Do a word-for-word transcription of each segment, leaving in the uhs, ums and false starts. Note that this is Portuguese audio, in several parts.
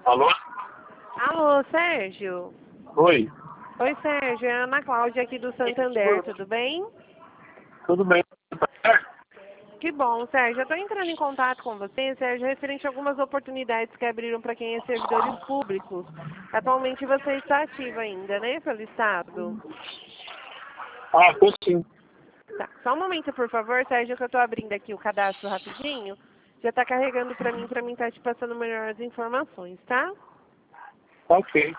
Alô? Alô, Sérgio? Oi, Oi, Sérgio. É a Ana Cláudia aqui do Santander, tudo bem? tudo bem? Que bom, Sérgio. Eu estou entrando em contato com você, Sérgio, referente a algumas oportunidades que abriram para quem é servidores públicos. Atualmente você está ativo ainda, né, pelo Estado? Ah, tô sim. Tá. Só um momento, por favor, Sérgio, que eu estou abrindo aqui o cadastro rapidinho. Já está carregando para mim, para mim estar te passando melhores informações, tá? Ok.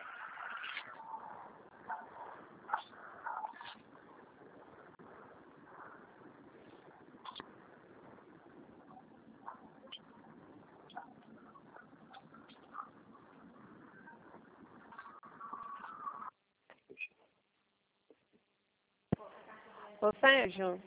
Ô, Sérgio?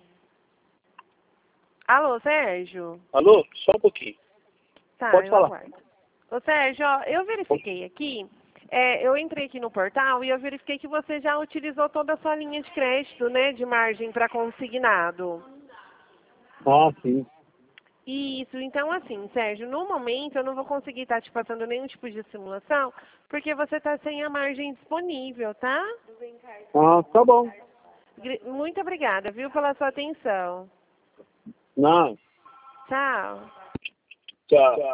Alô, Sérgio? Alô? Só um pouquinho. Tá, Pode eu falar. aguardo. Ô, Sérgio, ó, eu verifiquei aqui, é, eu entrei aqui no portal e eu verifiquei que você já utilizou toda a sua linha de crédito, né, de margem para consignado. Ah, sim. Isso, então assim, Sérgio, no momento eu não vou conseguir estar te passando nenhum tipo de simulação, porque você está sem a margem disponível, tá? Ah, tá bom. Gri- Muito obrigada, viu, pela sua atenção. Não, Tchau. tchau.